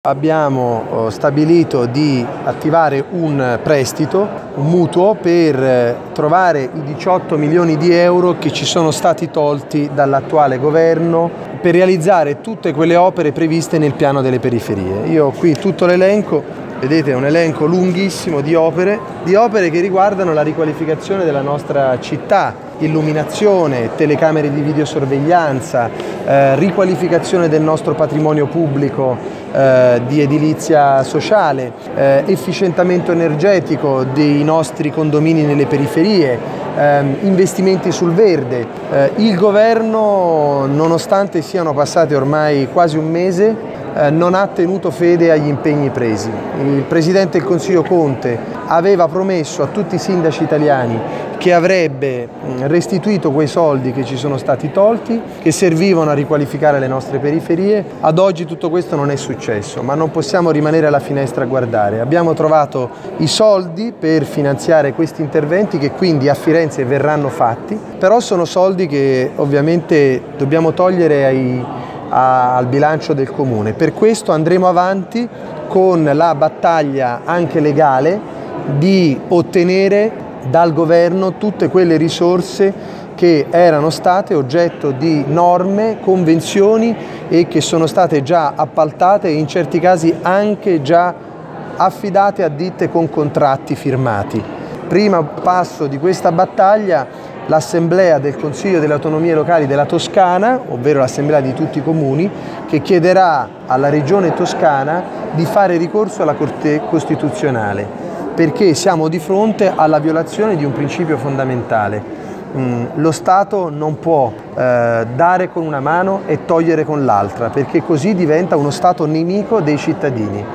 Abbiamo stabilito di attivare un prestito, un mutuo, per trovare i 18 milioni di euro che ci sono stati tolti dall'attuale governo per realizzare tutte quelle opere previste nel piano delle periferie. Io ho qui tutto l'elenco, vedete, è un elenco lunghissimo di opere che riguardano la riqualificazione della nostra città, illuminazione, telecamere di videosorveglianza, riqualificazione del nostro patrimonio pubblico di edilizia sociale, efficientamento energetico dei nostri condomini nelle periferie, investimenti sul verde. Il governo, nonostante siano passati ormai quasi un mese, non ha tenuto fede agli impegni presi. Il Presidente del Consiglio Conte aveva promesso a tutti i sindaci italiani che avrebbe restituito quei soldi che ci sono stati tolti, che servivano a riqualificare le nostre periferie. Ad oggi tutto questo non è successo, ma non possiamo rimanere alla finestra a guardare. Abbiamo trovato i soldi per finanziare questi interventi che quindi a Firenze verranno fatti, però sono soldi che ovviamente dobbiamo togliere al bilancio del Comune. Per questo andremo avanti con la battaglia anche legale di ottenere dal governo tutte quelle risorse che erano state oggetto di norme, convenzioni e che sono state già appaltate e in certi casi anche già affidate a ditte con contratti firmati. Primo passo di questa battaglia: l'Assemblea del Consiglio delle Autonomie Locali della Toscana, ovvero l'Assemblea di tutti i comuni, che chiederà alla Regione Toscana di fare ricorso alla Corte Costituzionale, perché siamo di fronte alla violazione di un principio fondamentale. Lo Stato non può dare con una mano e togliere con l'altra, perché così diventa uno Stato nemico dei cittadini.